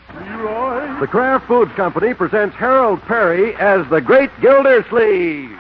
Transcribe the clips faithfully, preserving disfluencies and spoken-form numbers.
Leroy. The Kraft Foods Company presents Harold Perry as the Great Gildersleeve.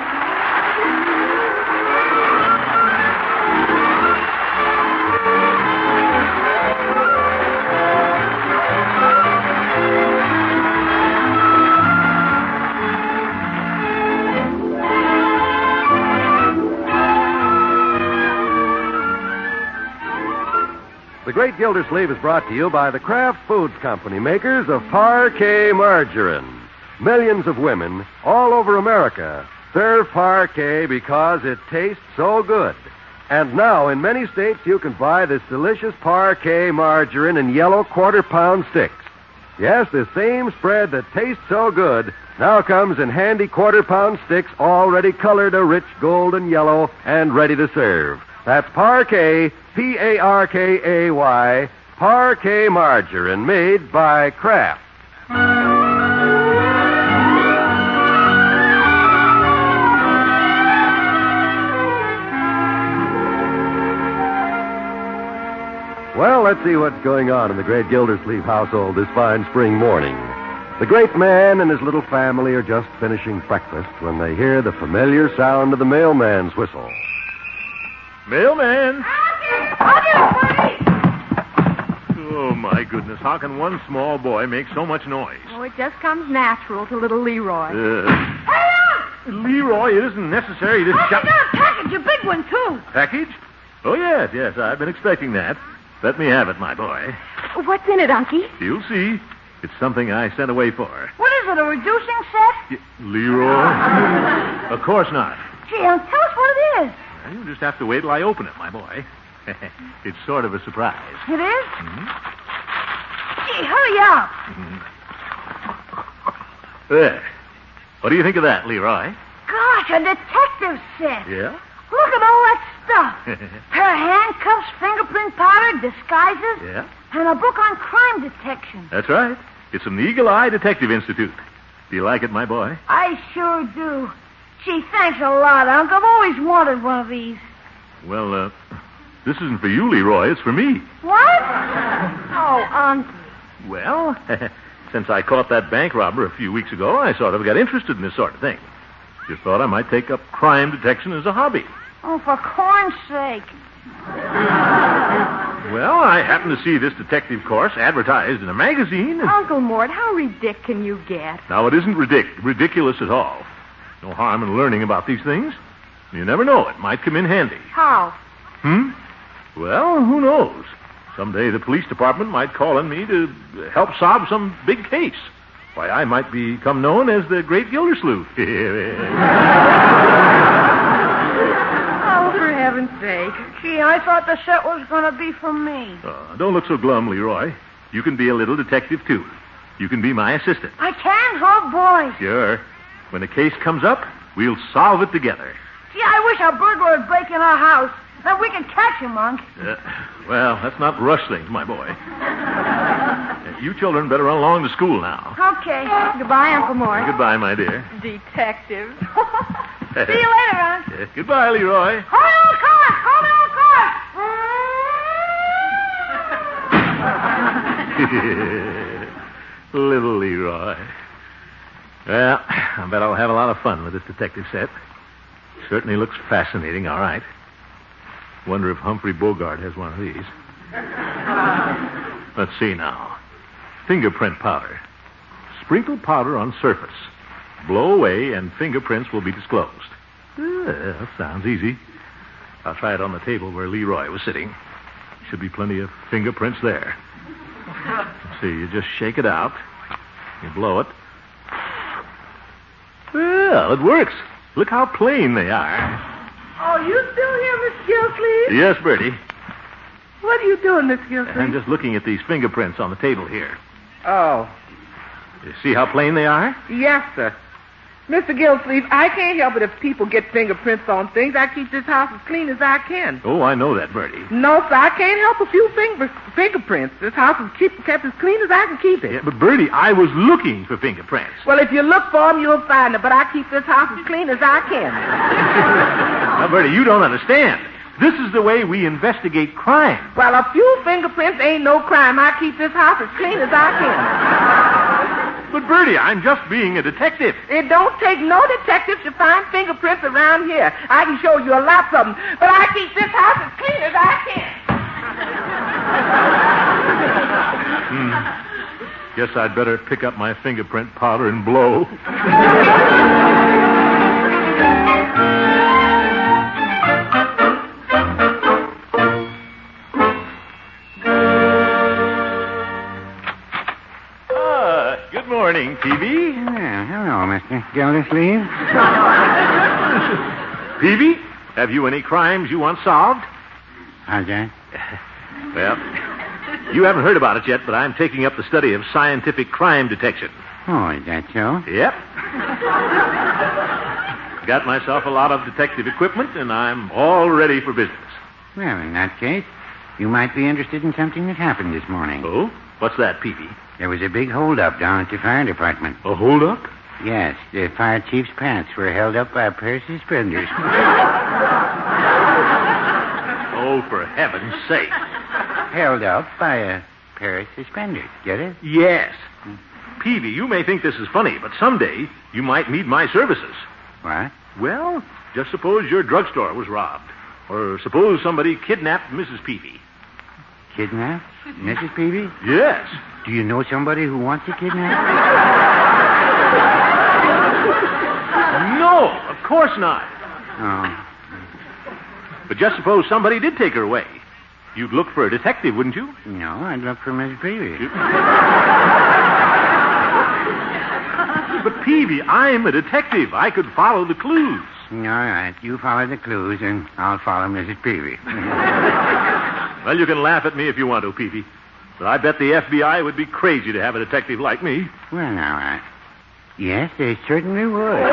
The Great Gildersleeve is brought to you by the Kraft Foods Company, makers of Parquet Margarine. Millions of women all over America serve Parquet because it tastes so good. And now, in many states, you can buy this delicious Parquet Margarine in yellow quarter-pound sticks. Yes, the same spread that tastes so good now comes in handy quarter-pound sticks already colored a rich golden yellow and ready to serve. That's Parquet, P A R K A Y, Parquet Margarine, made by Kraft. Well, let's see what's going on in the Great Gildersleeve household this fine spring morning. The great man and his little family are just finishing breakfast when they hear the familiar sound of the mailman's whistle. Mailman! I'll get it, Bertie! Oh, my goodness. How can one small boy make so much noise? Oh, it just comes natural to little Leroy. Uh, Hey, on! Leroy, it isn't necessary to I shut... got a package, a big one, too. Package? Oh, yes, yes. I've been expecting that. Let me have it, my boy. What's in it, Unky? You'll see. It's something I sent away for. What is it, a reducing set? Y- Leroy? Of course not. Gee, um, tell us what it is. Well, you'll just have to wait till I open it, my boy. It's sort of a surprise. It is? Mm-hmm. Gee, hurry up. Mm-hmm. There. What do you think of that, Leroy? Gosh, a detective set. Yeah? Look at all that stuff. Pair of handcuffs, fingerprint powder, disguises, Yeah? and a book on crime detection. That's right. It's from the Eagle Eye Detective Institute. Do you like it, my boy? I sure do. Gee, thanks a lot, Unc. I've always wanted one of these. Well, uh, this isn't for you, Leroy. It's for me. What? Oh, Unc. Well, since I caught that bank robber a few weeks ago, I sort of got interested in this sort of thing. Just thought I might take up crime detection as a hobby. Oh, for corn's sake. Well, I happened to see this detective course advertised in a magazine. And... Uncle Mort, how ridiculous can you get? Now, it isn't ridic- ridiculous at all. No harm in learning about these things. You never know. It might come in handy. How? Hmm? Well, who knows? Someday the police department might call on me to help solve some big case. Why, I might become known as the Great Gildersleeve. Oh, for heaven's sake. Gee, I thought the set was going to be for me. Oh, don't look so glum, Leroy. You can be a little detective, too. You can be my assistant. I can? Oh, boy. Sure. When the case comes up, we'll solve it together. Gee, I wish a burglar would break in our house. Then we can catch him, Unc. Uh, well, let's not rush things, my boy. Uh, you children better run along to school now. Okay. Goodbye, Uncle Mort. Goodbye, my dear. Detective. See you later, Unc. Uh, goodbye, Leroy. Hold on, car! Hold on, car! Little Leroy. Well, I bet I'll have a lot of fun with this detective set. Certainly looks fascinating, all right. Wonder if Humphrey Bogart has one of these. Let's see now. Fingerprint powder. Sprinkle powder on surface. Blow away and fingerprints will be disclosed. Uh, that sounds easy. I'll try it on the table where Leroy was sitting. Should be plenty of fingerprints there. Let's see, you just shake it out. You blow it. Well, it works. Look how plain they are. Oh, you still here, Miss Gilsleeve? Yes, Bertie. What are you doing, Miss Gilsleeve? I'm just looking at these fingerprints on the table here. Oh, You see how plain they are? yes, sir. Mister Gilsleeve, I can't help it if people get fingerprints on things. I keep this house as clean as I can. Oh, I know that, Bertie. No, sir, I can't help a few finger, fingerprints. This house is keep, kept as clean as I can keep it. Yeah, but Bertie, I was looking for fingerprints. Well, if you look for them, you'll find them, but I keep this house as clean as I can. Now, Bertie, you don't understand. This is the way we investigate crime. Well, a few fingerprints ain't no crime. I keep this house as clean as I can. But, Bertie, I'm just being a detective. It don't take no detective to find fingerprints around here. I can show you a lot of them, but I keep this house as clean as I can. hmm. Guess I'd better pick up my fingerprint powder and blow. Morning, Peavy. Well, hello, Mister Gildersleeve. Peavy, have you any crimes you want solved? How's that? Well, you haven't heard about it yet, but I'm taking up the study of scientific crime detection. Oh, is that so? Yep. Got myself a lot of detective equipment, and I'm all ready for business. Well, in that case, you might be interested in something that happened this morning. Oh? What's that, Peavy? There was a big holdup down at the fire department. A holdup? Yes, the fire chief's pants were held up by a pair of suspenders. Oh, for heaven's sake. Held up by a pair of suspenders. Get it? Yes. Peavy, you may think this is funny, but someday you might need my services. What? Well, just suppose your drugstore was robbed. Or suppose somebody kidnapped Missus Peavy. Kidnapped? Missus Peavy? Yes. Do you know somebody who wants to kidnap? No, of course not. Oh. But just suppose somebody did take her away. You'd look for a detective, wouldn't you? No, I'd look for Missus Peavy. But, Peavy, I'm a detective. I could follow the clues. All right, you follow the clues, and I'll follow Missus Peavy. Well, you can laugh at me if you want to, Peavy. But I bet the F B I would be crazy to have a detective like me. Well, now, I... Yes, they certainly would.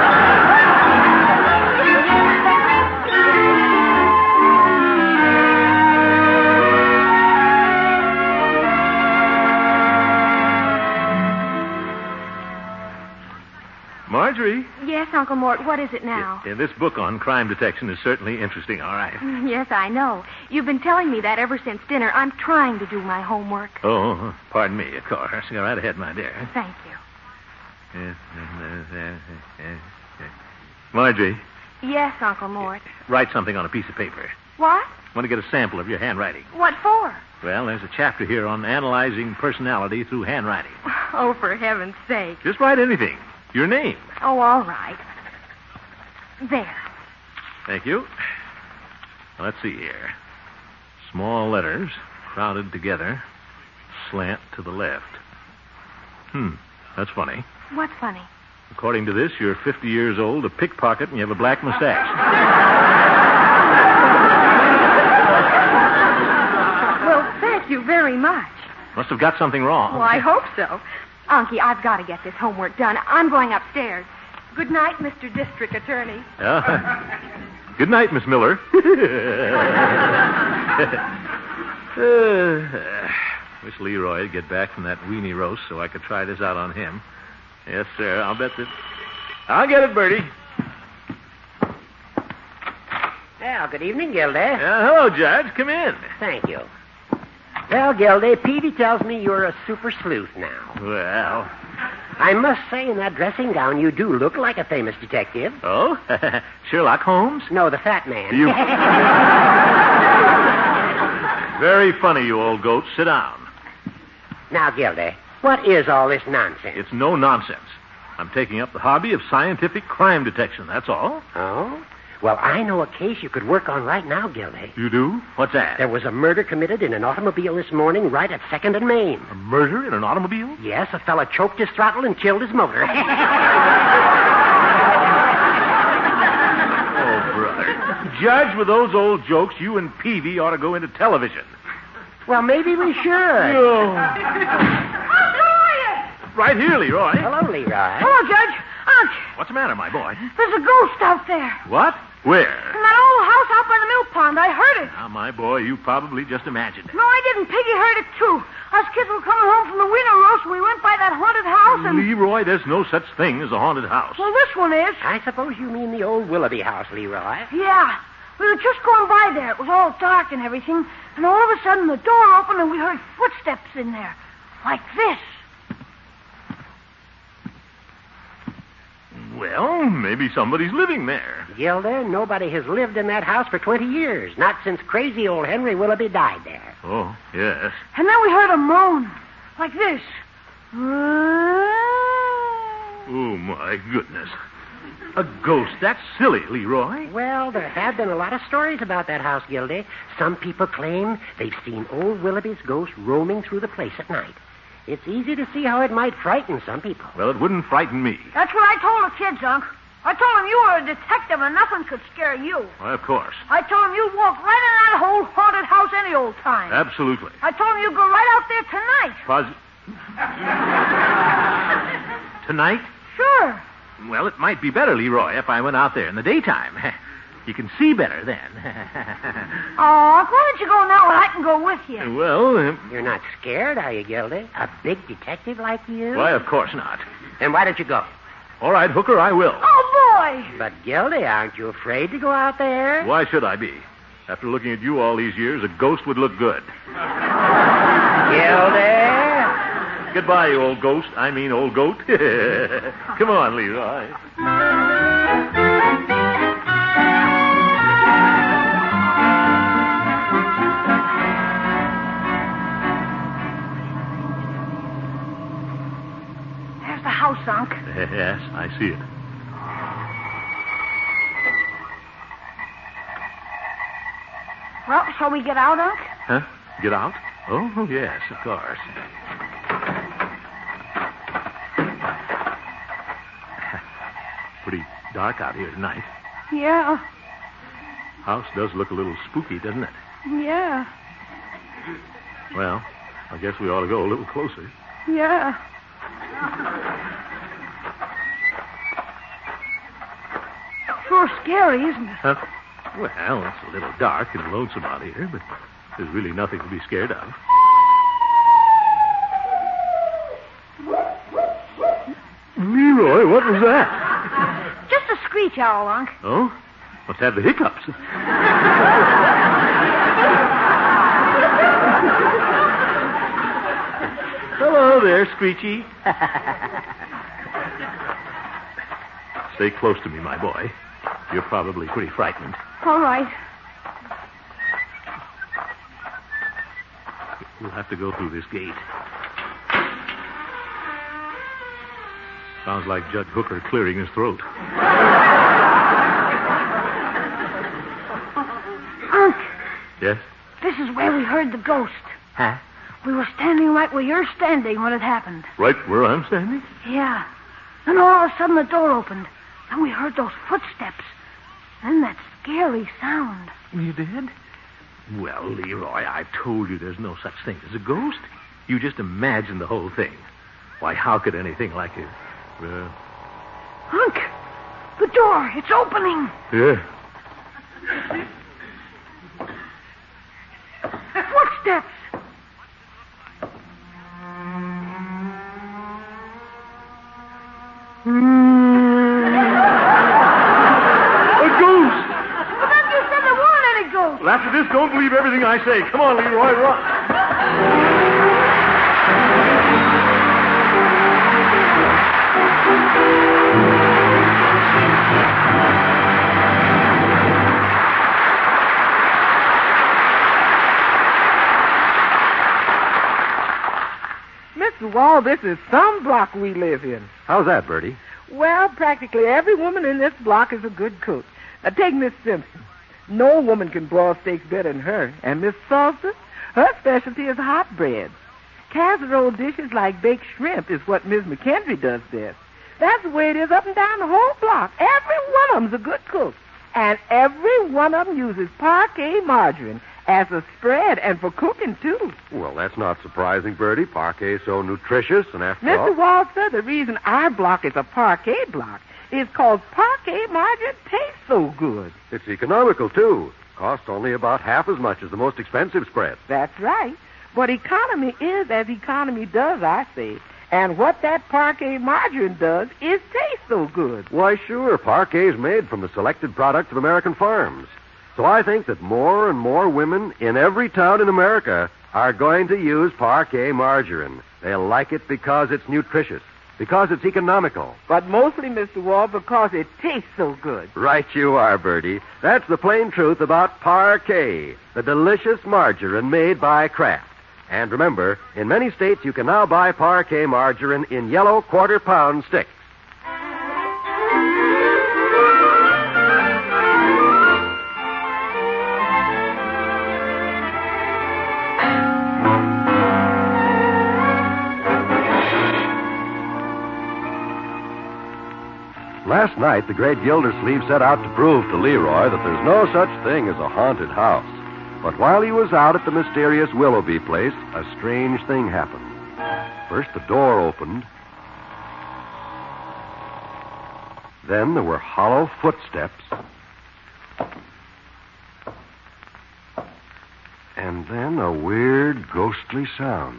Marjorie. Yes, Uncle Mort, what is it now? Yeah, this book on crime detection is certainly interesting, all right. Yes, I know. You've been telling me that ever since dinner. I'm trying to do my homework. Oh, pardon me, of course. Go right ahead, my dear. Thank you. Marjorie. Yes, Uncle Mort. Write something on a piece of paper. What? I want to get a sample of your handwriting. What for? Well, there's a chapter here on analyzing personality through handwriting. Oh, for heaven's sake. Just write anything. Your name. Oh, all right. There. Thank you. Now, let's see here. Small letters, crowded together, slant to the left. Hmm, that's funny. What's funny? According to this, you're fifty years old, a pickpocket, and you have a black mustache. Well, thank you very much. Must have got something wrong. Well, I hope so. Unky, I've got to get this homework done. I'm going upstairs. Good night, Mister District Attorney. Uh, good night, Miss Miller. uh, wish Leroy would get back from that weenie roast so I could try this out on him. Yes, sir. I'll bet that... I'll get it, Bertie. Well, good evening, Gildy. Uh, hello, Judge. Come in. Thank you. Well, Gildy, Peavy tells me you're a super sleuth now. Well... I must say, in that dressing gown, you do look like a famous detective. Oh? Sherlock Holmes? No, the fat man. You... Very funny, you old goat. Sit down. Now, Gildy, what is all this nonsense? It's no nonsense. I'm taking up the hobby of scientific crime detection, that's all. Oh? Well, I know a case you could work on right now, Gildy. You do? What's that? There was a murder committed in an automobile this morning right at second and Main. A murder in an automobile? Yes, a fella choked his throttle and killed his motor. Oh, brother. Judge, with those old jokes, you and Peavy ought to go into television. Well, maybe we should. Oh. Right here, Leroy. Hello, Leroy. Hello, Judge. Unc, What's the matter, my boy? there's a ghost out there. What? Where? In that old house out by the mill pond. I heard it. Now, my boy, you probably just imagined it. No, I didn't. Piggy heard it, too. Us kids were coming home from the winter roast. We went by that haunted house and... Leroy, there's no such thing as a haunted house. Well, this one is. I suppose you mean the old Willoughby house, Leroy. Yeah. We were just going by there. It was all dark and everything. And all of a sudden, the door opened and we heard footsteps in there. Like this. Well, maybe somebody's living there. Gilda, nobody has lived in that house for twenty years. Not since crazy old Henry Willoughby died there. Oh, yes. And then we heard a moan. Like this. Oh, my goodness. A ghost. That's silly, Leroy. Well, there have been a lot of stories about that house, Gildy. Some people claim they've seen old Willoughby's ghost roaming through the place at night. It's easy to see how it might frighten some people. Well, it wouldn't frighten me. That's what I told the kids, Unc. I told them you were a detective and nothing could scare you. Why, of course. I told them you'd walk right in that whole haunted house any old time. Absolutely. I told them you'd go right out there tonight. Pos- Tonight? Sure. Well, it might be better, Leroy, if I went out there in the daytime. You can see better then. Oh, Unc, why don't you go now and I can go with you? Well, uh, You're not scared, are you, Gildy? A big detective like you? why, of course not. Then why don't you go? All right, Hooker, I will. Oh, boy. But, Gildy, aren't you afraid to go out there? Why should I be? After looking at you all these years, a ghost would look good. Gildy? Goodbye, you old ghost. I mean old goat. Come on, Leroy. There's the house, Unc. Yes, I see it. Well, shall we get out, Unc? Huh? Get out? Oh, yes, of course. Pretty dark out here tonight. Yeah, House does look a little spooky, doesn't it? yeah, Well, I guess we ought to go a little closer. yeah. Sure scary, isn't it? Huh? Well, it's a little dark and lonesome out here, but there's really nothing to be scared of. Leroy, what was that? Just a screech owl, Unc. Oh? Must have the hiccups. Hello there, Screechy. Stay close to me, my boy. You're probably pretty frightened. All right. We'll have to go through this gate. Sounds like Judge Hooker clearing his throat. Unc, Yes? this is where we heard the ghost. Huh? We were standing right where you're standing when it happened. Right where I'm standing? Yeah. Then all of a sudden the door opened. Then we heard those footsteps. Then that scary sound. You did? Well, Leroy, I've told you there's no such thing as a ghost. You just imagine the whole thing. Why, how could anything like it... Uh, Unc, the door, it's opening. yeah. Footsteps. A ghost! But then you said there weren't any ghosts. Well, after this, don't believe everything I say. Come on, Leroy, run. Mister Wall, this is some block we live in. How's that, Bertie? Well, practically every woman in this block is a good cook. Now, take Miss Simpson. No woman can broil steaks better than her. And Miss Salsa, her specialty is hot bread. Casserole dishes like baked shrimp is what Miss McKendry does best. That's the way it is up and down the whole block. Every one of them's a good cook. And every one of them uses parquet margarine as a spread and for cooking, too. Well, that's not surprising, Bertie. Parquet's so nutritious, and after Mister all... Walter, the reason our block is a parquet block is called parquet margarine tastes so good. It's economical, too. Costs only about half as much as the most expensive spread. That's right. But economy is as economy does, I say. And what that parquet margarine does is taste so good. Why, sure. Parquet's made from the selected products of American farms. So I think that more and more women in every town in America are going to use Parquet margarine. They like it because it's nutritious, because it's economical. But mostly, Mister Wall, because it tastes so good. Right you are, Bertie. That's the plain truth about Parquet, the delicious margarine made by Kraft. And remember, in many states you can now buy Parquet margarine in yellow quarter-pound sticks. Last night, the great Gildersleeve set out to prove to Leroy that there's no such thing as a haunted house. But while he was out at the mysterious Willoughby place, a strange thing happened. First, the door opened. Then there were hollow footsteps. And then a weird, ghostly sound.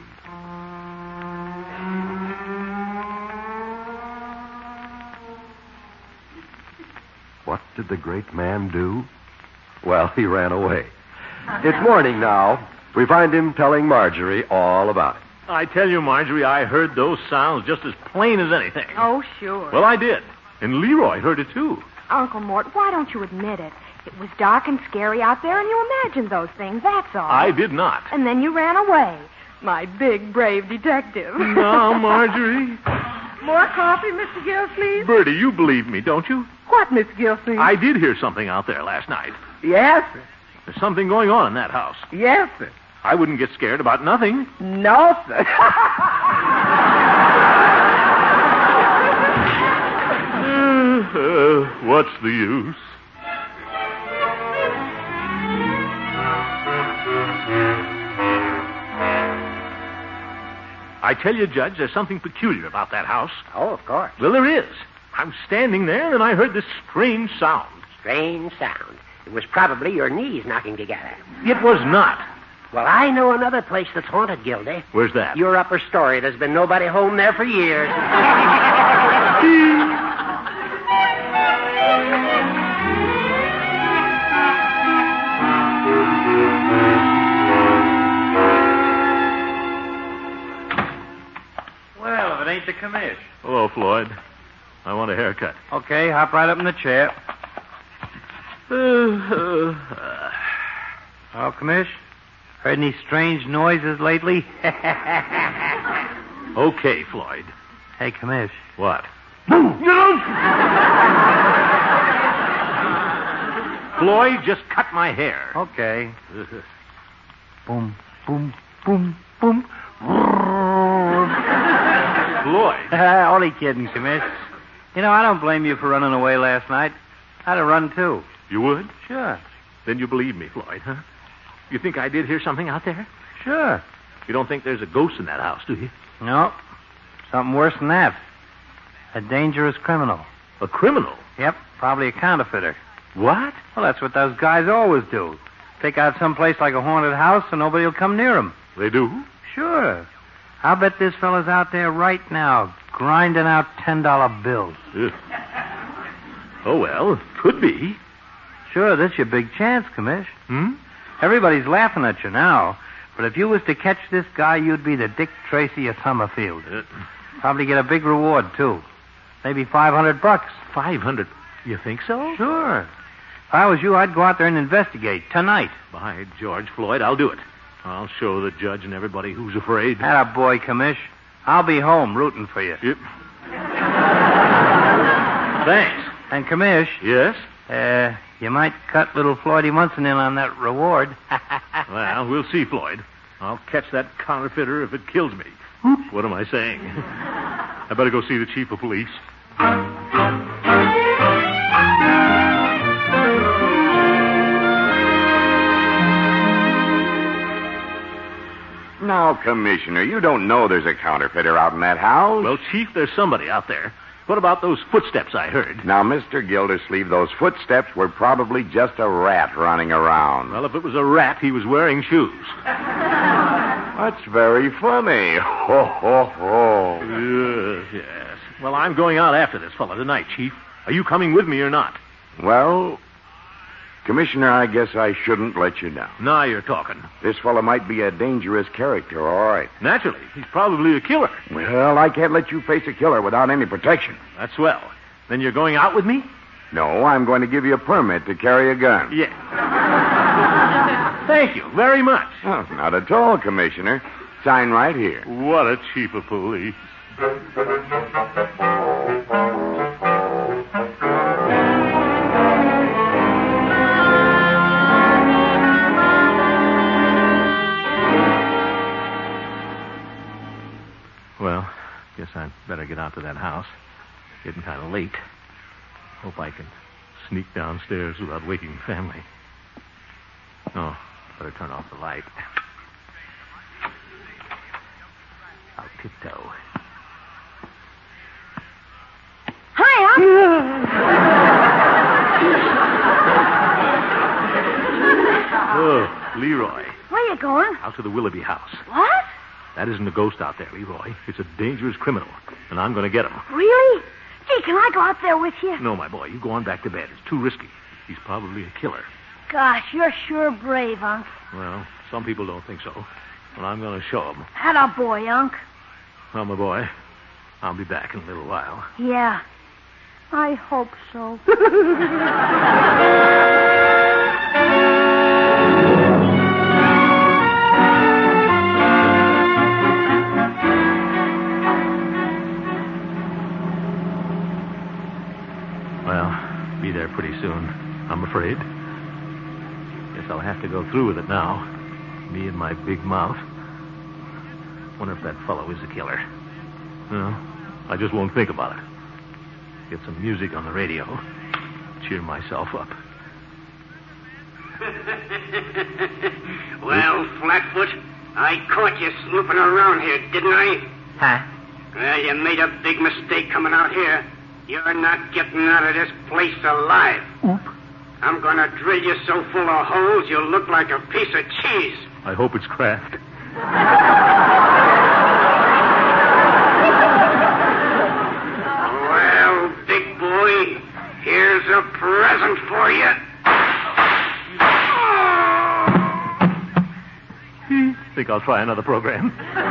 What did the great man do? Well, he ran away. It's morning now. We find him telling Marjorie all about it. I tell you, Marjorie, I heard those sounds just as plain as anything. Oh, sure. Well, I did. And Leroy heard it, too. Uncle Mort, why don't you admit it? It was dark and scary out there, and you imagined those things, that's all. I did not. And then you ran away. My big, brave detective. No, Marjorie. More coffee, Mister Gilsleeve? Bertie, you believe me, don't you? What, Mister Gilsleeve? I did hear something out there last night. Yes, sir. There's something going on in that house. Yes, sir. I wouldn't get scared about nothing. No, sir. uh, what's the use? I tell you, Judge, there's something peculiar about that house. Oh, of course. Well, there is. I'm standing there, and I heard this strange sound. Strange sound. It was probably your knees knocking together. It was not. Well, I know another place that's haunted, Gildy. Where's that? Your upper story. There's been nobody home there for years. Well, if it ain't the commish. Hello, Floyd. I want a haircut. Okay, hop right up in the chair. Uh, uh, uh. Oh, commish, heard any strange noises lately? Okay, Floyd. Hey, commish. What? Floyd, just cut my hair. Okay. Boom, boom, boom, boom. Floyd. Only kidding, commish. You know, I don't blame you for running away last night. I'd have run, too. You would? Sure. Then you believe me, Floyd, huh? You think I did hear something out there? Sure. You don't think there's a ghost in that house, do you? No. Something worse than that. A dangerous criminal. A criminal? Yep, probably a counterfeiter. What? Well, that's what those guys always do. Take out some place like a haunted house and nobody will come near them. They do? Sure. I'll bet this fella's out there right now, grinding out ten dollar bills. Ugh. Oh, well, could be. Sure, this your big chance, commish. Hmm? Everybody's laughing at you now, but if you was to catch this guy, you'd be the Dick Tracy of Summerfield. Uh, Probably get a big reward, too. Maybe five hundred bucks. Five hundred? You think so? Sure. If I was you, I'd go out there and investigate tonight. By George, Floyd, I'll do it. I'll show the judge and everybody who's afraid. Atta boy, commish. I'll be home rooting for you. Yep. Thanks. And, commish, Yes? uh, you might cut little Floydie Munson in on that reward. Well, we'll see, Floyd. I'll catch that counterfeiter if it kills me. What am I saying? I better go see the chief of police. Now, Commissioner, you don't know there's a counterfeiter out in that house. Well, Chief, there's somebody out there. What about those footsteps I heard? Now, Mister Gildersleeve, those footsteps were probably just a rat running around. Well, if it was a rat, he was wearing shoes. That's very funny. Ho, ho, ho. Yes, yes. Well, I'm going out after this fella tonight, Chief. Are you coming with me or not? Well, Commissioner, I guess I shouldn't let you down. Now you're talking. This fellow might be a dangerous character, all right. Naturally. He's probably a killer. Well, I can't let you face a killer without any protection. That's swell. Then you're going out with me? No, I'm going to give you a permit to carry a gun. Yes. Thank you very much. Oh, not at all, Commissioner. Sign right here. What a chief of police. Well, guess I'd better get out to that house. Getting kind of late. Hope I can sneak downstairs without waking the family. Oh, better turn off the light. I'll tiptoe. Hi, Unc. Oh, Leroy. Where you going? Out to the Willoughby house. What? That isn't a ghost out there, Leroy. It's a dangerous criminal, and I'm going to get him. Really? Gee, can I go out there with you? No, my boy, you go on back to bed. It's too risky. He's probably a killer. Gosh, you're sure brave, Unc. Well, some people don't think so. But I'm going to show them. Atta boy, Unc. Well, my boy, I'll be back in a little while. Yeah. I hope so. Well, be there pretty soon, I'm afraid. Guess I'll have to go through with it now. Me and my big mouth. Wonder if that fellow is a killer. No, I just won't think about it. Get some music on the radio. Cheer myself up. Well, Flatfoot, I caught you snooping around here, didn't I? Huh? Well, you made a big mistake coming out here. You're not getting out of this place alive. Oop. I'm going to drill you so full of holes you'll look like a piece of cheese. I hope it's Kraft. Well, big boy, here's a present for you. Think I'll try another program.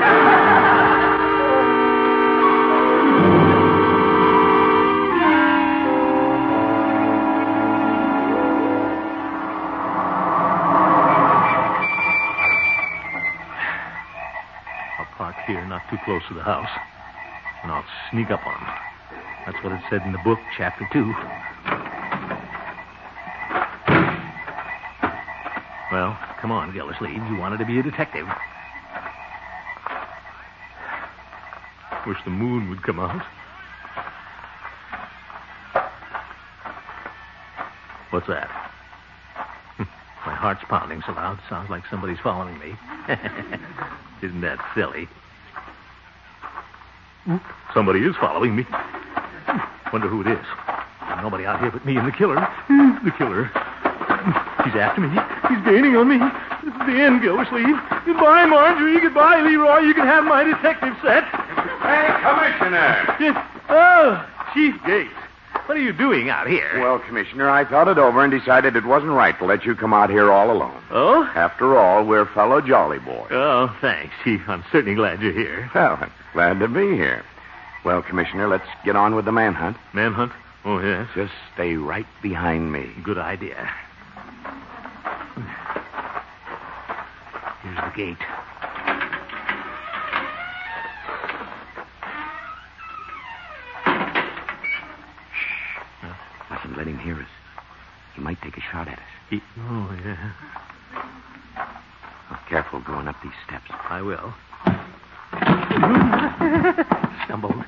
Here, not too close to the house. And I'll sneak up on him. That's what it said in the book, chapter two. Well, come on, Gildersleeve. You wanted to be a detective. Wish the moon would come out. What's that? My heart's pounding so loud, it sounds like somebody's following me. Isn't that silly? Somebody is following me. Wonder who it is. There's nobody out here but me and the killer. The killer. He's after me. He's gaining on me. This is the end, Gildersleeve. Goodbye, Marjorie. Goodbye, Leroy. You can have my detective set. Hey, Commissioner. Yes. Oh, Chief Gates. What are you doing out here? Well, Commissioner, I thought it over and decided it wasn't right to let you come out here all alone. Oh? After all, we're fellow Jolly Boys. Oh, thanks, Chief. I'm certainly glad you're here. Well, I'm glad to be here. Well, Commissioner, let's get on with the manhunt. Manhunt? Oh, yes. Just stay right behind me. Good idea. Here's the gate. Mustn't let him hear us. He might take a shot at us. He... Oh, yeah. Oh, careful going up these steps. I will. Stumbled.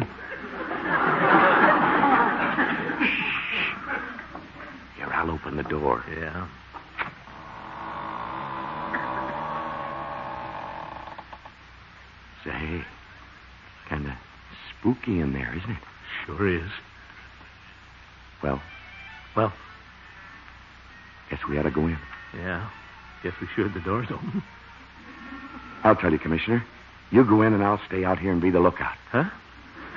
Here, I'll open the door. Yeah. Say, kind of spooky in there, isn't it? Sure is. Well, Well, guess we ought to go in. yeah. Guess we should. The door's open. I'll tell you, Commissioner. You go in and I'll stay out here and be the lookout. Huh?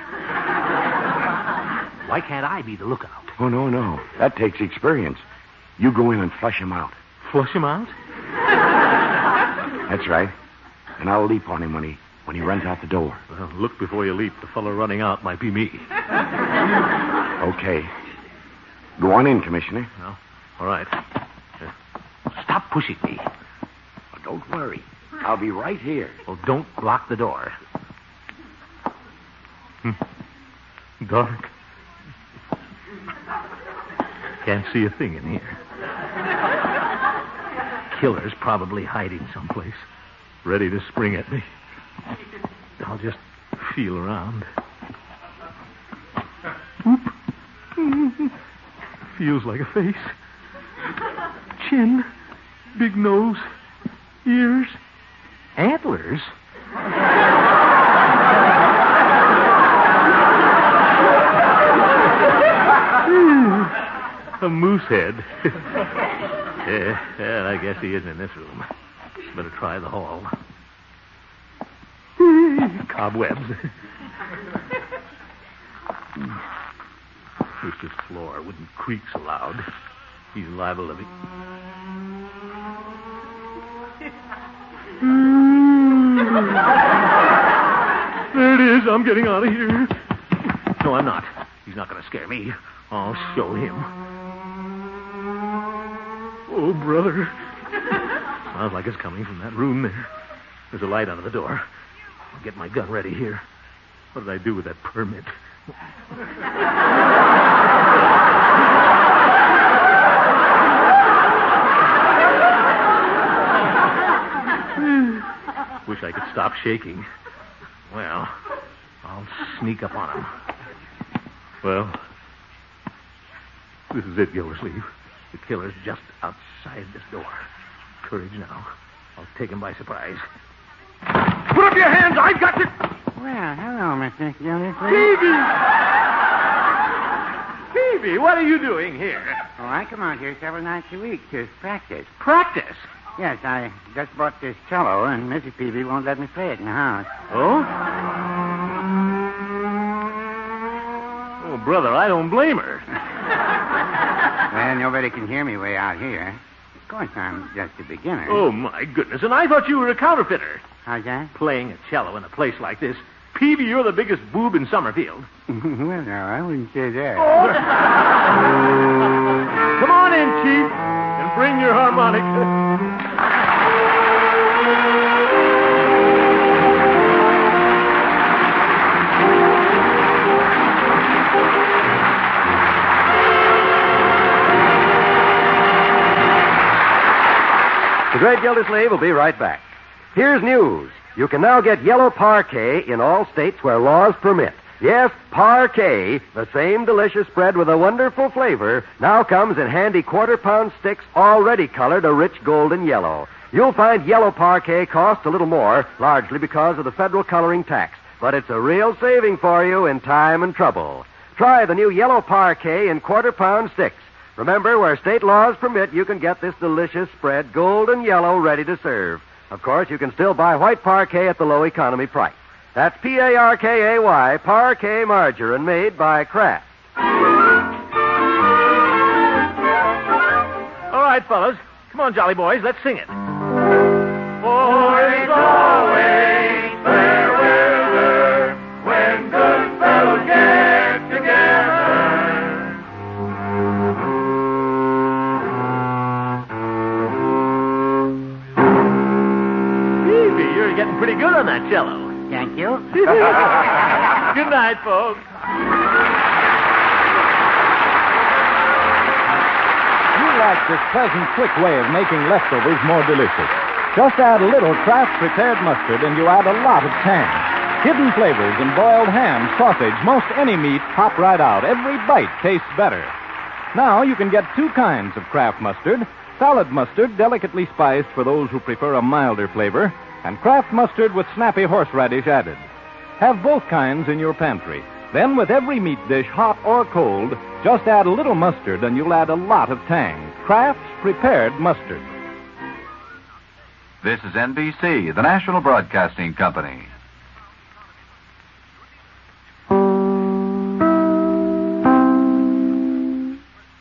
Why can't I be the lookout? Oh, no, no. That takes experience. You go in and flush him out. Flush him out? That's right. And I'll leap on him when he when he runs out the door. Well, look before you leap. The fellow running out might be me. Okay. Go on in, Commissioner. Well, all right. Uh, stop pushing me. Oh, don't worry. I'll be right here. Well, don't lock the door. Hmm. Dark. Can't see a thing in here. Killer's probably hiding someplace, ready to spring at me. I'll just feel around. Whoop. Feels like a face. Chin, big nose, ears, antlers. A moose head. yeah, yeah, I guess he isn't in this room. Better try the hall. Cobwebs. Wish this floor wouldn't creak so loud. He's liable to be... There it is. I'm getting out of here. No, I'm not. He's not going to scare me. I'll show him. Oh, brother. Sounds like it's coming from that room there. There's a light under the door. I'll get my gun ready here. What did I do with that permit? Wish I could stop shaking. Well, I'll sneak up on him. Well, this is it, Gildersleeve. The killer's just outside this door. Courage now. I'll take him by surprise. Put up your hands! I've got to... Well, hello, Mister Gildersleeve. Peavy! Peavy, what are you doing here? Oh, I come out here several nights a week to practice. Practice? Yes, I just bought this cello, and Missus Peavy won't let me play it in the house. Oh? Oh, brother, I don't blame her. Well, nobody can hear me way out here. Of course, I'm just a beginner. Oh, my goodness. And I thought you were a counterfeiter. How's that? Playing a cello in a place like this. Peavy, you're the biggest boob in Summerfield. Well, no, I wouldn't say that. Oh. Come on in, Chief, and bring your harmonica. The Great Gildersleeve will be right back. Here's news. You can now get yellow parquet in all states where laws permit. Yes, parquet, the same delicious spread with a wonderful flavor, now comes in handy quarter-pound sticks already colored a rich golden yellow. You'll find yellow parquet costs a little more, largely because of the federal coloring tax. But it's a real saving for you in time and trouble. Try the new yellow parquet in quarter-pound sticks. Remember, where state laws permit, you can get this delicious spread, golden yellow, ready to serve. Of course, you can still buy white parquet at the low economy price. That's P A R K A Y, Parquet Margarine, made by Kraft. All right, fellas. Come on, jolly boys, let's sing it. For it's always fair weather when good fellows get together. You're getting pretty good on that cello. Thank you. Good night, folks. You like this pleasant, quick way of making leftovers more delicious. Just add a little Kraft prepared mustard and you add a lot of tang. Hidden flavors in boiled ham, sausage, most any meat pop right out. Every bite tastes better. Now you can get two kinds of Kraft mustard. Salad mustard, delicately spiced for those who prefer a milder flavor, and Kraft mustard with snappy horseradish added. Have both kinds in your pantry. Then with every meat dish, hot or cold, just add a little mustard and you'll add a lot of tang. Kraft's prepared mustard. This is N B C, the National Broadcasting Company.